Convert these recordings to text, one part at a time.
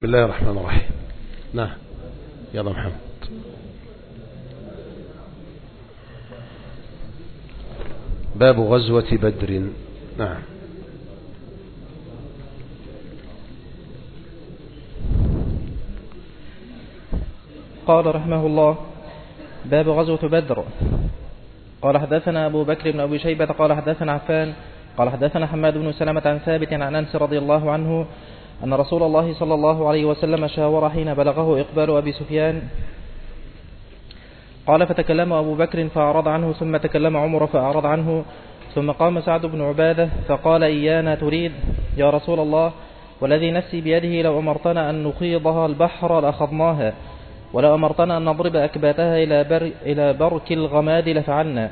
بسم الله الرحمن الرحيم. نعم يلا محمد. باب غزوة بدر. نعم. قال رحمه الله: باب غزوة بدر. قال حدثنا أبو بكر بن أبي شيبة قال حدثنا عفان قال حدثنا حماد بن سلمة عن ثابت عن أنس رضي الله عنه أن رسول الله صلى الله عليه وسلم شاور حين بلغه إقبال أبي سفيان قال: فتكلم أبو بكر فأعرض عنه، ثم تكلم عمر فأعرض عنه، ثم قام سعد بن عبادة فقال: إيانا تريد يا رسول الله؟ والذي نفسي بيده لو أمرتنا أن نخيضها البحر لأخذناها، ولو أمرتنا أن نضرب أكباتها إلى برك الغماد لفعلنا.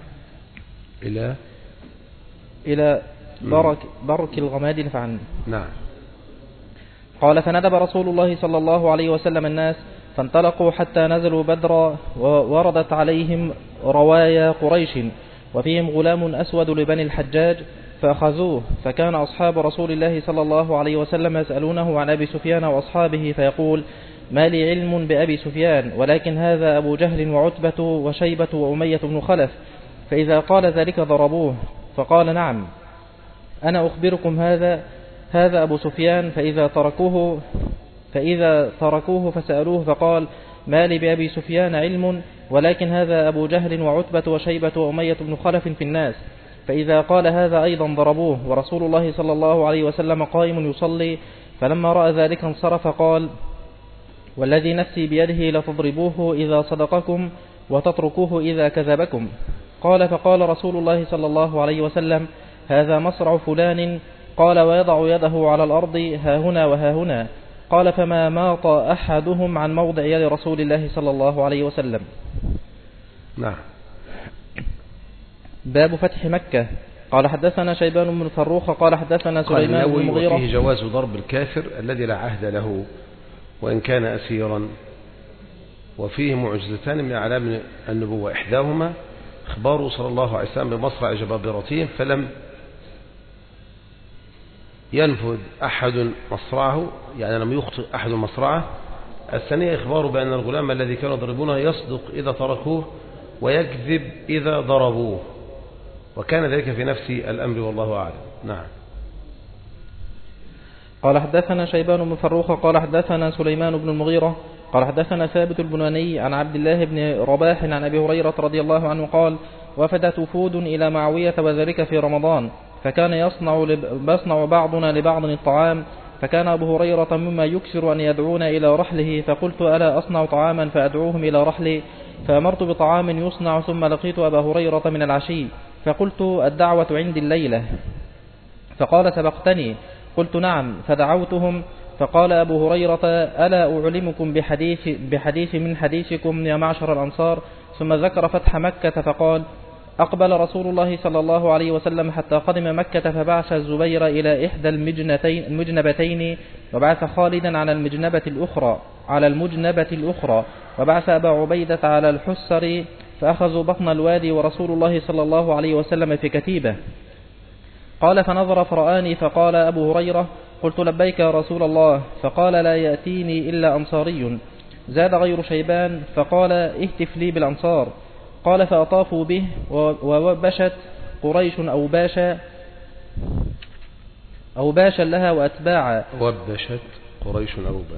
إلى برك الغماد لفعلنا. نعم. قال: فندب رسول الله صلى الله عليه وسلم الناس فانطلقوا حتى نزلوا بدرا، ووردت عليهم روايا قريش وفيهم غلام أسود لبني الحجاج فأخذوه، فكان أصحاب رسول الله صلى الله عليه وسلم يسألونه عن أبي سفيان وأصحابه فيقول: ما لي علم بأبي سفيان، ولكن هذا أبو جهل وعتبة وشيبة وأمية بن خلف، فإذا قال ذلك ضربوه. فقال: نعم أنا أخبركم، هذا أبو سفيان. فإذا تركوه فسألوه فقال: ما لي بأبي سفيان علم، ولكن هذا أبو جهل وعتبة وشيبة وأمية بن خلف في الناس، فإذا قال هذا أيضا ضربوه. ورسول الله صلى الله عليه وسلم قائم يصلي، فلما رأى ذلك انصرف قال: والذي نفسي بيده لتضربوه إذا صدقكم وتتركوه إذا كذبكم. قال: فقال رسول الله صلى الله عليه وسلم: هذا مصرع فلان. قال: ويضع يده على الأرض ها هنا وها هنا. قال: فما ماط أحدهم عن موضع يد رسول الله صلى الله عليه وسلم. نعم. باب فتح مكة. قال حدثنا شيبان بن فروخ قال حدثنا سليمان بن المغيرة. وفيه جواز ضرب الكافر الذي لا عهد له وإن كان أسيرا. وفيه معجزتان من أعلام النبوة، إحداهما إخباره صلى الله عليه وسلم بمصرع جبابرتهم فلم ينفذ أحد مصرعه، يعني لم يخطئ أحد مصرعه. الثانية إخباره بأن الغلام الذي كانوا يضربونه يصدق إذا تركوه ويكذب إذا ضربوه، وكان ذلك في نفس الأمر والله أعلم. نعم. قال حدثنا شيبان بن فروخ قال حدثنا سليمان بن المغيرة قال حدثنا ثابت البناني عن عبد الله بن رباح عن أبي هريرة رضي الله عنه قال: وفدت وفود إلى معاوية وذلك في رمضان، فكان يصنع بعضنا لبعض الطعام، فكان أبو هريرة مما يكثر أن يدعون إلى رحله، فقلت: ألا أصنع طعاما فأدعوهم إلى رحلي؟ فأمرت بطعام يصنع، ثم لقيت أبا هريرة من العشي فقلت: الدعوة عندي الليلة. فقال: سبقتني؟ قلت: نعم. فدعوتهم، فقال أبو هريرة: ألا أعلمكم بحديث من حديثكم يا معشر الأنصار؟ ثم ذكر فتح مكة فقال: أقبل رسول الله صلى الله عليه وسلم حتى قدم مكة، فبعث الزبير إلى إحدى المجنبتين، وبعث خالدا على المجنبة الأخرى، وبعث أبا عبيدة على الحسر، فأخذوا بطن الوادي ورسول الله صلى الله عليه وسلم في كتيبة. قال: فنظر فرآني فقال أبو هريرة: قلت: لبيك يا رسول الله. فقال: لا يأتيني إلا أنصاري. زاد غير شيبان فقال: اهتف لي بالأنصار. قال: فأطافوا به، ووبشت قريش أوباشا لها وأتباعا. ووبشت قريش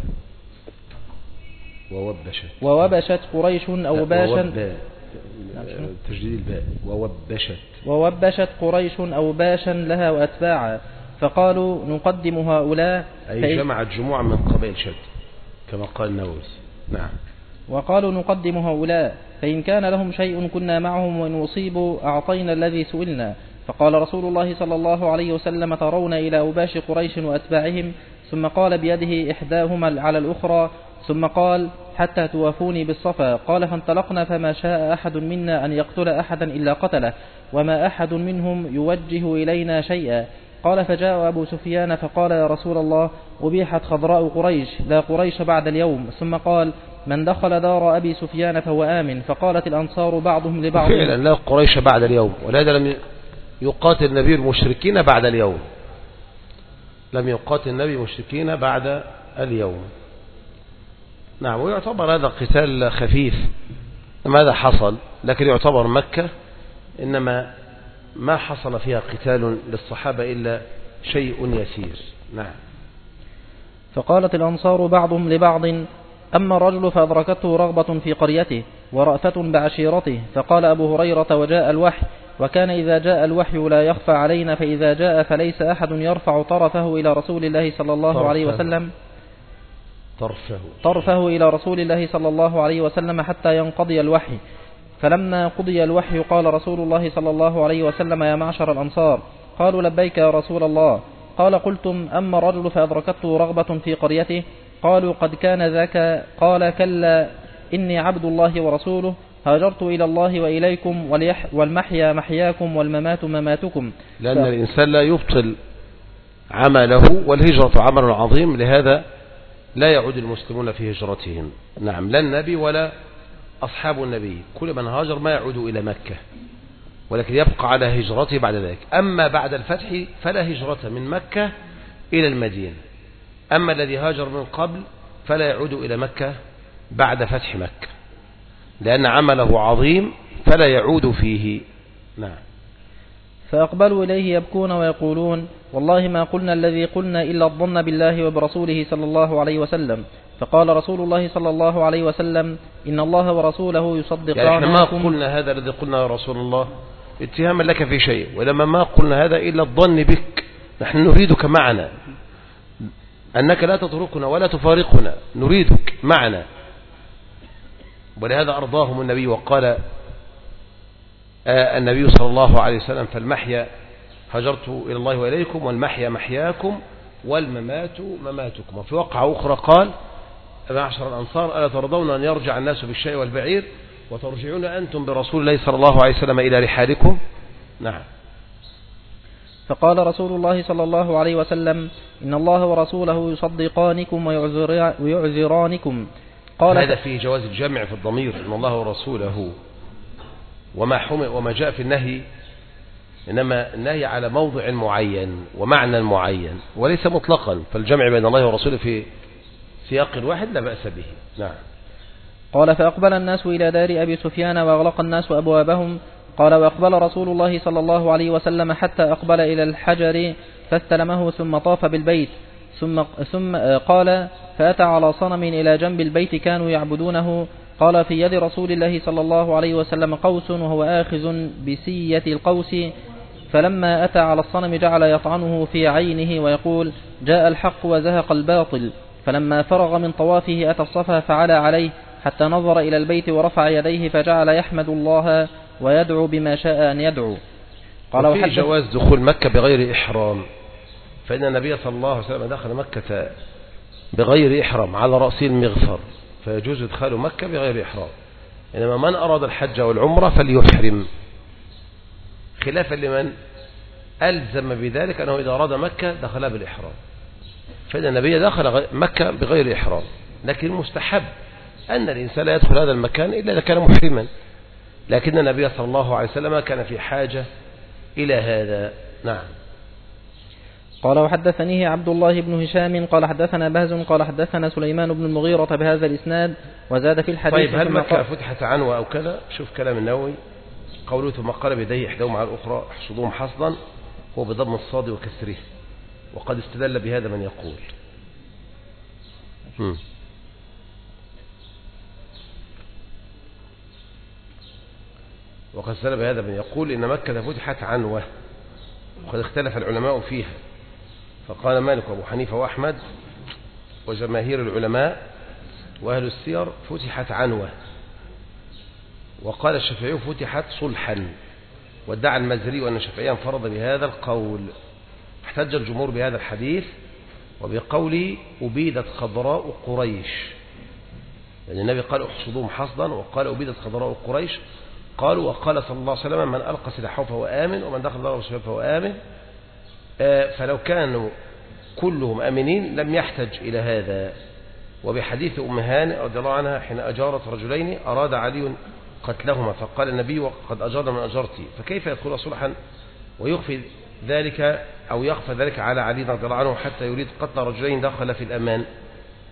أوباشا تجديد الباء. ووبشت قريش أوباشا لها وأتباعا، فقالوا: نقدم هؤلاء، أي جمعت جموعا من قبائل شد كما قال النووي. نعم. وقالوا: نقدم هؤلاء، فإن كان لهم شيء كنا معهم، وإن أصيبوا أعطينا الذي سئلنا. فقال رسول الله صلى الله عليه وسلم: ترون إلى أوباش قريش وأتباعهم؟ ثم قال بيده إحداهما على الأخرى، ثم قال: حتى توافوني بالصفا. قال: فانطلقنا، فما شاء أحد منا أن يقتل أحدا إلا قتله، وما أحد منهم يوجه إلينا شيئا. قال: فجاء أبو سفيان فقال: يا رسول الله، أبيحت خضراء قريش، لا قريش بعد اليوم. ثم قال: من دخل دار أبي سفيان فهو آمن. فقالت الأنصار بعضهم لبعض: فعلا لا قريش بعد اليوم، ولهذا لم يقاتل النبي المشركين بعد اليوم، لم يقاتل النبي المشركين بعد اليوم. نعم. ويعتبر هذا قتال خفيف ماذا حصل، لكن يعتبر مكة إنما ما حصل فيها قتال للصحابة إلا شيء يسير. نعم. فقالت الأنصار بعضهم لبعض: أما الرجل فأدركته رغبة في قريته ورأفة بعشيرته. فقال أبو هريرة: وجاء الوحي، وكان إذا جاء الوحي لا يخفى علينا، فإذا جاء فليس أحد يرفع طرفه إلى رسول الله صلى الله عليه وسلم طرفه إلى رسول الله صلى الله عليه وسلم حتى ينقضي الوحي. فلما قضي الوحي قال رسول الله صلى الله عليه وسلم: يا معشر الأنصار. قالوا: لبيك يا رسول الله. قال: قلتم أما الرجل فأدركته رغبة في قريته. قالوا: قد كان ذاك. قال: كلا، إني عبد الله ورسوله، هاجرت إلى الله وإليكم، والمحيا محياكم والممات مماتكم. لأن الإنسان لا يبطل عمله، والهجرة عمل عظيم، لهذا لا يعود المسلمون في هجرتهم. نعم. لا النبي ولا أصحاب النبي، كل من هاجر ما يعود إلى مكة، ولكن يبقى على هجرته بعد ذلك. أما بعد الفتح فلا هجرة من مكة إلى المدينة. أما الذي هاجر من قبل فلا يعود إلى مكة بعد فتح مكة، لأن عمله عظيم فلا يعود فيه. نعم. فأقبلوا إليه يبكون ويقولون: والله ما قلنا الذي قلنا إلا الظن بالله وبرسوله صلى الله عليه وسلم. فقال رسول الله صلى الله عليه وسلم: إن الله ورسوله يصدقانكم. يعني احنا ما قلنا هذا الذي قلنا يا رسول الله اتهاما لك في شيء، ولما ما قلنا هذا إلا الظن بك، نحن نريدك معنا، أنك لا تتركنا ولا تفارقنا، نريدك معنا. ولهذا أرضاهم النبي وقال النبي صلى الله عليه وسلم: فالمحيا هجرت إلى الله وإليكم، والمحيا محياكم والممات مماتكم. وفي وقعة أخرى قال: معشر الأنصار، ألا ترضون أن يرجع الناس بالشيء والبعير وترجعون أنتم برسول الله صلى الله عليه وسلم إلى رحالكم؟ نعم. فقال رسول الله صلى الله عليه وسلم: إن الله ورسوله يصدقانكم ويعذرانكم. قال: هذا فيه جواز الجمع في الضمير، إن الله ورسوله، وما جاء في النهي إنما النهي على موضع معين ومعنى معين وليس مطلقا، فالجمع بين الله ورسوله في سياق واحد لا بأس به. نعم. قال: فأقبل الناس إلى دار أبي سفيان وأغلق الناس أبوابهم. قال: وأقبل رسول الله صلى الله عليه وسلم حتى أقبل إلى الحجر فاستلمه، ثم طاف بالبيت، ثم قال: فأتى على صنم إلى جنب البيت كانوا يعبدونه. قال: في يد رسول الله صلى الله عليه وسلم قوس، وهو آخذ بسية القوس. فلما أتى على الصنم جعل يطعنه في عينه ويقول: جاء الحق وزهق الباطل. فلما فرغ من طوافه أتى الصفا فعلى عليه حتى نظر إلى البيت ورفع يديه فجعل يحمد الله ويدعو بما شاء أن يدعو. قال: وفي جواز دخول مكة بغير إحرام، فإن النبي صلى الله عليه وسلم دخل مكة بغير إحرام على رأسه المغفر، فيجوز إدخال مكة بغير إحرام. إنما من أراد الحج والعمرة فليحرم، خلافا لمن ألزم بذلك أنه إذا أراد مكة دخلها بالإحرام. فإن النبي دخل مكة بغير إحرام، لكن مستحب أن الإنسان لا يدخل هذا المكان إلا إذا كان محرما، لكن النبي صلى الله عليه وسلم كان في حاجة إلى هذا. نعم. قال: وحدثنيه عبد الله بن هشام قال حدثنا بهز قال حدثنا سليمان بن المغيرة بهذا الإسناد وزاد في الحديث. طيب، هل مكة فتحت عنوة أو كذا؟ شوف كلام النووي، قوله: ثم قال بيديه إحداهما على الأخرى احصدوهم حصدا، هو بضم الصاد وكسره، وقد استدل بهذا من يقول وقد استدل بهذا من يقول إن مكة فتحت عنوة، وقد اختلف العلماء فيها، فقال مالك وأبو حنيفة وأحمد وجماهير العلماء وأهل السير فتحت عنوة، وقال الشافعي فتحت صلحا، وادعى المزري أن الشافعي انفرد بهذا القول. احتج الجمهور بهذا الحديث وبقول أبيدت خضراء قريش، يعني النبي قال احصدوهم حصدا، وقال أبيدت خضراء قريش. قالوا: وقال صلى الله عليه وسلم: من ألقى سلاحه فهو آمن، ومن دخل داره فهو آمن. فلو كانوا كلهم آمنين لم يحتج إلى هذا. وبحديث أم هانئ رضي الله عنها حين أجارت رجلين أراد علي قتلهما، فقال النبي: وقد أجار من أجرتي، فكيف يدخل صلحا ويخفي ذلك أو يخفى ذلك على علي رضي الله عنه حتى يريد قتل رجلين دخل في الأمان؟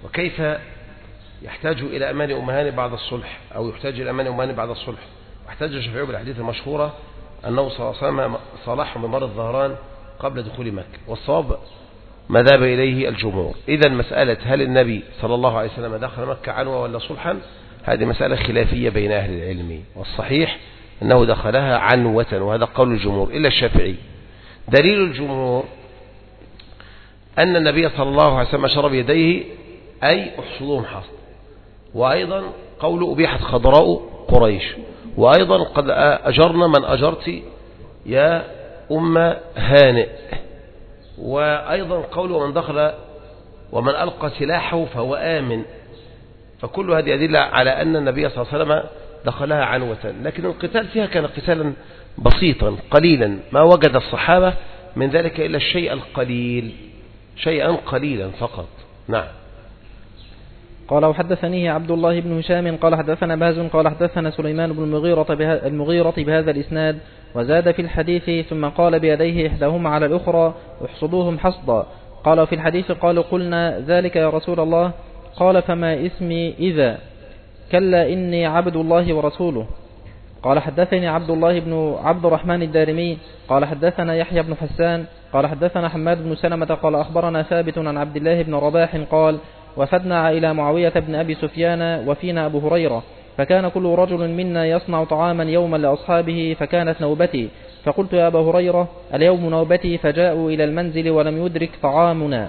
وكيف يحتاج إلى أمان أمهان بعد الصلح، أو يحتاج إلى أمان أمهان بعد الصلح. واحتاج الشافعي بالحديث المشهورة أنه صلى الله عليه وسلم صالحهم بمر الظهران قبل دخول مكة، والصواب ما ذهب إليه الجمهور. إذا مسألة هل النبي صلى الله عليه وسلم دخل مكة عنوة ولا صلحا، هذه مسألة خلافية بين أهل العلم، والصحيح أنه دخلها عنوة، وهذا قول الجمهور إلا الشافعي. دليل الجمهور أن النبي صلى الله عليه وسلم أشار بيديه أي احصدوهم حصد، وأيضا قول أبيحت خضراء قريش، وأيضا قد أجرنا من أجرت يا أم هانئ، وأيضا قول ومن دخل ومن ألقى سلاحه فهو آمن. فكل هذه أدلة على أن النبي صلى الله عليه وسلم دخلها عنوة، لكن القتال فيها كان قتالا بسيطا قليلا، ما وجد الصحابة من ذلك إلا الشيء القليل، شيئا قليلا فقط. نعم. قال وحدثنيه عبد الله بن هشام قال حدثنا باز قال حدثنا سليمان بن المغيرة بهذا الإسناد، وزاد في الحديث ثم قال بيديه إحداهما على الأخرى احصدوهم حصدا. قال في الحديث قالوا قلنا ذلك يا رسول الله، قال فما اسمي إذا؟ كلا إني عبد الله ورسوله. قال حدثني عبد الله بن عبد الرحمن الدارمي قال حدثنا يحيى بن حسان قال حدثنا حماد بن سلمة قال أخبرنا ثابت عن عبد الله بن رباح قال وفدنا إلى معاوية بن أبي سفيان وفينا أبو هريرة، فكان كل رجل منا يصنع طعاما يوما لأصحابه، فكانت نوبتي، فقلت يا أبا هريرة اليوم نوبتي، فجاءوا إلى المنزل ولم يدرك طعامنا،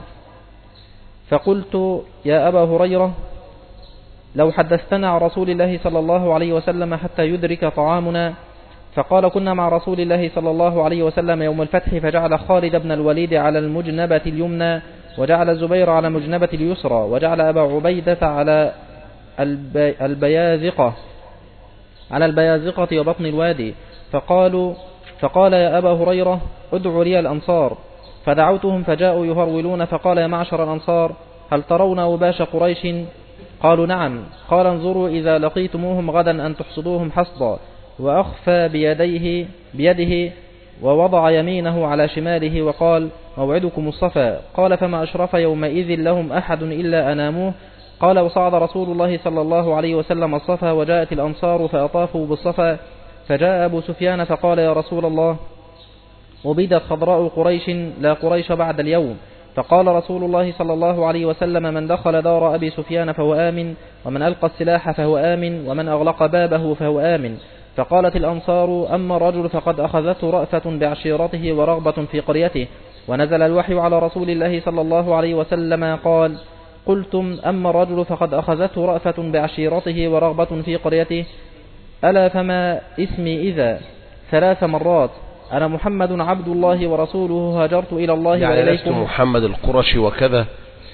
فقلت يا أبا هريرة لو حدثتنا عن رسول الله صلى الله عليه وسلم حتى يدرك طعامنا، فقال كنا مع رسول الله صلى الله عليه وسلم يوم الفتح، فجعل خالد بن الوليد على المجنبة اليمنى، وجعل الزبير على المجنبة اليسرى، وجعل أبا عبيدة على البيازقة وبطن الوادي، فقال يا أبا هريرة ادعوا لي الأنصار، فدعوتهم فجاءوا يهرولون، فقال يا معشر الأنصار هل ترون أوباش قريش؟ قالوا نعم. قال انظروا إذا لقيتموهم غدا أن تحصدوهم حصدا، وأخفى بيده ووضع يمينه على شماله وقال موعدكم الصفا. قال فما أشرف يومئذ لهم أحد إلا أناموه. قال وصعد رسول الله صلى الله عليه وسلم الصفا، وجاءت الأنصار فأطافوا بالصفا، فجاء أبو سفيان فقال يا رسول الله أبيدت خضراء قريش لا قريش بعد اليوم. فقال رسول الله صلى الله عليه وسلم من دخل دار أبي سفيان فهو آمن، ومن ألقى السلاح فهو آمن، ومن أغلق بابه فهو آمن. فقالت الأنصار أما الرجل فقد أخذته رأفة بعشيرته ورغبة في قريته، ونزل الوحي على رسول الله صلى الله عليه وسلم قال قلتم أما الرجل فقد أخذته رأفة بعشيرته ورغبة في قريته، ألا فما اسمي إذا؟ 3 مرات. أنا محمد عبد الله ورسوله هاجرت إلى الله يعني وإليكم. لست محمد القرشي وكذا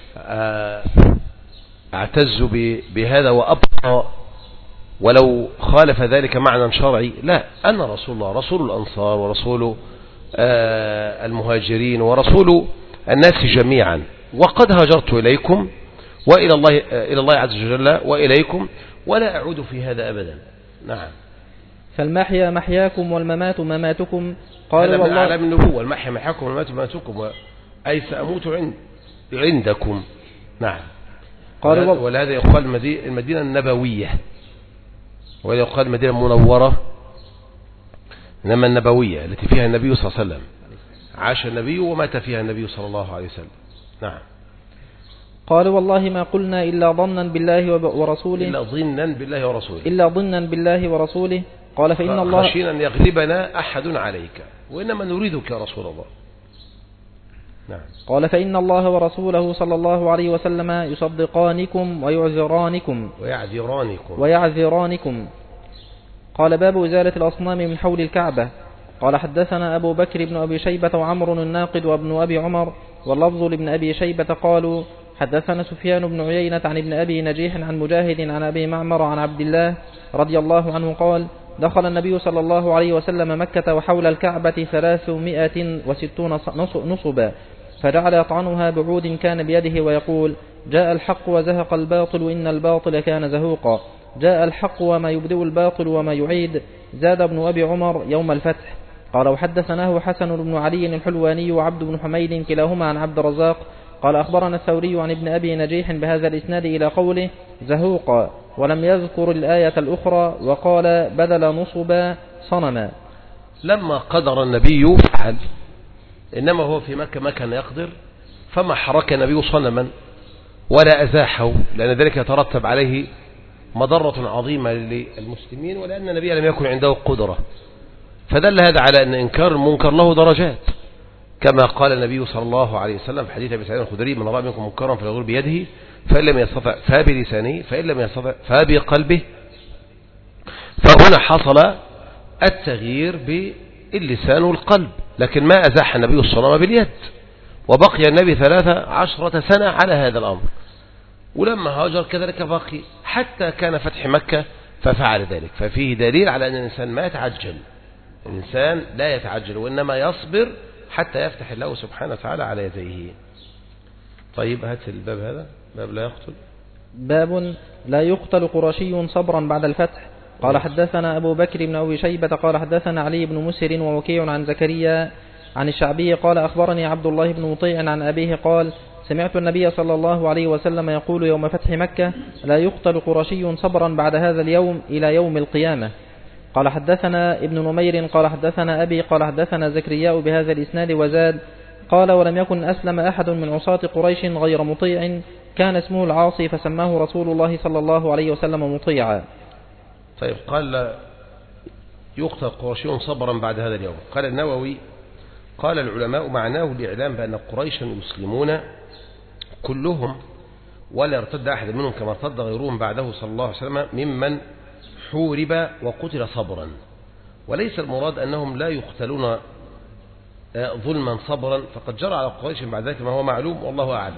أعتز بهذا وأبقى ولو خالف ذلك معنى شرعي، لا، أنا رسول الله، رسول الأنصار ورسول المهاجرين ورسول الناس جميعا، وقد هاجرت إليكم إلى الله عز وجل وإليكم، ولا أعود في هذا أبدا. نعم. فالمحيا محياكم والممات مماتكم. قال هذا من والله أعلام النبوة، المحيا محياكم والممات مماتكم، أي سأموت عندكم. نعم. ولهذا يقال المدينة النبوية، ولا يقال المدينة المنورة، إنما النبوية التي فيها النبي صلى الله عليه وسلم، عاش النبي ومات فيها النبي صلى الله عليه وسلم. نعم. قال والله ما قلنا إلا ظنا بالله ورسوله، إلا ظنا بالله ورسوله. قال فإن الله خشينا أن يغلبنا أحد عليك، وإنما نريدك يا رسول الله. نعم. قال فإن الله ورسوله صلى الله عليه وسلم يصدقانكم ويعذرانكم. قال باب إزالة الأصنام من حول الكعبة. قال حدثنا أبو بكر بن أبي شيبة وعمر الناقد وابن أبي عمر، واللفظ لابن أبي شيبة قالوا حدثنا سفيان بن عيينة عن ابن أبي نجيح عن مجاهد عن أبي معمر عن عبد الله رضي الله عنه قال دخل النبي صلى الله عليه وسلم مكة وحول الكعبة 360 نصبا، فجعل يطعنها بعود كان بيده ويقول جاء الحق وزهق الباطل إن الباطل كان زهوقا، جاء الحق وما يبدئ الباطل وما يعيد. زاد ابن أبي عمر يوم الفتح. قال وحدثناه حسن بن علي الحلواني وعبد بن حميد كلاهما عن عبد الرزاق قال أخبرنا الثوري عن ابن أبي نجيح بهذا الإسناد إلى قوله زهوقا، ولم يذكر الآية الأخرى، وقال بدل نصب صنما. لما قدر النبي فعل، إنما هو في مكة ما كان يقدر، فما حرك النبي صنما ولا أزاحه، لأن ذلك يترتب عليه مضرة عظيمة للمسلمين، ولأن النبي لم يكن عنده قدرة. فدل هذا على أن إنكار المنكر له درجات، كما قال النبي صلى الله عليه وسلم في حديث أبي سعيد الخدري: من رأى منكم منكرا فليغيره بيده، فإن لم يستطع فبلسانه، فإن لم يستطع فبقلبه. فهنا حصل التغيير باللسان والقلب، لكن ما أزاح النبي الصنم باليد، وبقي النبي 13 سنة على هذا الأمر. ولما هاجر كذلك بقي حتى كان فتح مكة ففعل ذلك. ففيه دليل على أن الإنسان ما يتعجل، الإنسان لا يتعجل، وإنما يصبر حتى يفتح الله سبحانه وتعالى على يديه. طيب هات الباب هذا، باب لا يقتل. باب لا يقتل قرشي صبرا بعد الفتح. قال حدثنا أبو بكر بن أبي شيبة قال حدثنا علي بن مسهر ووكيع عن زكريا عن الشعبي قال أخبرني عبد الله بن مطيع عن أبيه قال سمعت النبي صلى الله عليه وسلم يقول يوم فتح مكة: لا يقتل قرشي صبرا بعد هذا اليوم إلى يوم القيامة. قال حدثنا ابن نمير قال حدثنا أبي قال حدثنا زكريا بهذا الإسناد وزاد: قال ولم يكن أسلم أحد من عصاة قريش غير مطيع كان اسمه العاصي فسماه رسول الله صلى الله عليه وسلم مطيعا. طيب قال يقتل قرشي صبرا بعد هذا اليوم. قال النووي: قال العلماء معناه الإعلام بأن قريشا يسلمون كلهم ولا يرتد أحد منهم كما ارتد غيرهم بعده صلى الله عليه وسلم ممن حورب وقتل صبرا، وليس المراد أنهم لا يقتلون ظلما صبرا، فقد جرى على قريش بعد ذلك ما هو معلوم والله أعلم،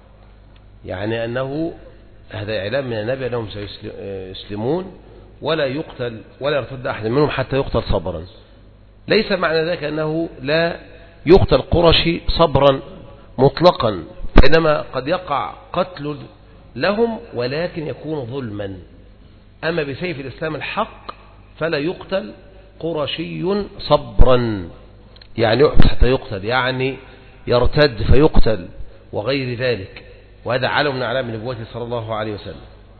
يعني أنه هذا إعلام من النبي أنهم سيسلمون ولا يقتل ولا يرتد أحد منهم حتى يقتل صبرا. ليس معنى ذلك أنه لا يقتل قرشي صبرا مطلقا، إنما قد يقع قتل لهم ولكن يكون ظلما. أما بسيف الإسلام الحق فلا يقتل قرشي صبرا، يعني حتى يقتل، يعني يرتد فيقتل وغير ذلك، وهذا علم من أعلام نبوته صلى الله عليه وسلم.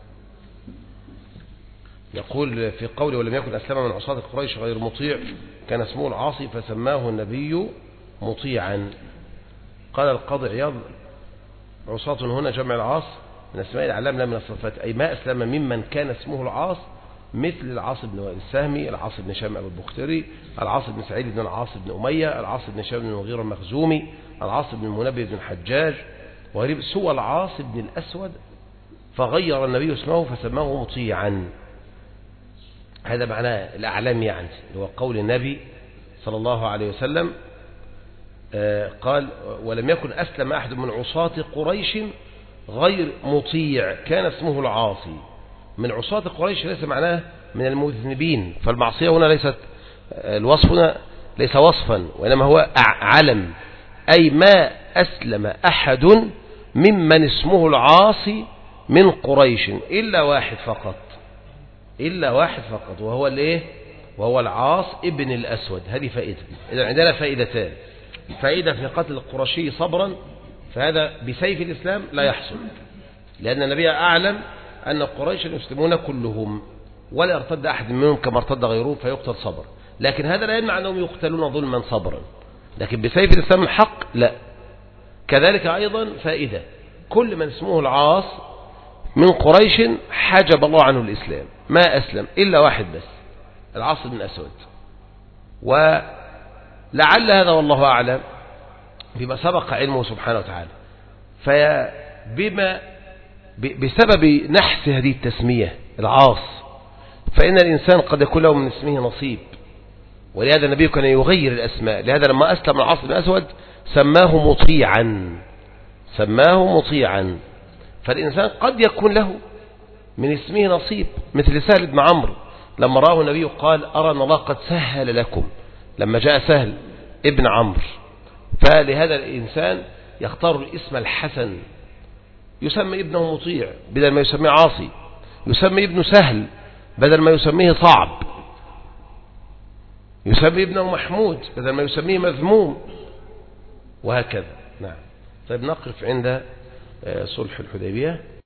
يقول في قوله: ولم يكن أسلم من عصاة قريش غير مطيع كان اسمه العاصي فسماه النبي مطيعا. قال القاضي عياض: عصاة هنا جمع العاص من اسماء الأعلام لا من الصفات، أي ما أسلم ممن كان اسمه العاص، مثل العاص بن وائل السهمي، العاص بن شام أبو البختري، العاص بن سعيد بن العاص بن أمية، العاص بن شام بن المغيرة المخزومي، العاص بن المنبه بن الحجاج، وغريب سوى العاص بن الأسود فغير النبي اسمه فسماه مطيعا. هذا معناه الأعلام، يعني هو قول النبي صلى الله عليه وسلم قال: ولم يكن أسلم أحد من عصاة قريش غير مطيع كان اسمه العاصي. من عصاة قريش ليس معناه من المذنبين، فالمعصية هنا ليست الوصف، هنا ليس وصفا وإنما هو علم، أي ما أسلم أحد ممن اسمه العاصي من قريش إلا واحد فقط، إلا واحد فقط، وهو الايه؟ وهو العاص ابن الأسود. هذه فائدة. إذا عندنا فائدتان: فائدة في قتل القرشي صبرا، فهذا بسيف الإسلام لا يحصل، لأن النبي أعلم أن قريش يسلمون كلهم ولا يرتد أحد منهم كما ارتد غيره فيقتل صبر، لكن هذا لا يمنع أنهم يقتلون ظلما صبرا، لكن بسيف الإسلام الحق لا. كذلك أيضا فائدة: كل من اسمه العاص من قريش حجب الله عنه الإسلام، ما أسلم إلا واحد بس، العاص بن أسود. ولعل هذا والله أعلم بما سبق علمه سبحانه وتعالى، بسبب نحس هذه التسمية العاص، فإن الإنسان قد يكون له من اسمه نصيب، ولهذا النبي كان يغير الأسماء. لهذا لما أسلم العاص بن أسود سماه مطيعا، سماه مطيعا. فالإنسان قد يكون له من اسمه نصيب، مثل سهل بن عمرو لما راه النبي قال: أرى أن الله قد سهل لكم، لما جاء سهل ابن عمرو. فلهذا الإنسان يختار الاسم الحسن، يسمي ابنه مطيع بدل ما يسميه عاصي، يسمي ابنه سهل بدل ما يسميه صعب، يسمي ابنه محمود بدل ما يسميه مذموم، وهكذا. نعم. طيب نقف عند صلح الحديبية.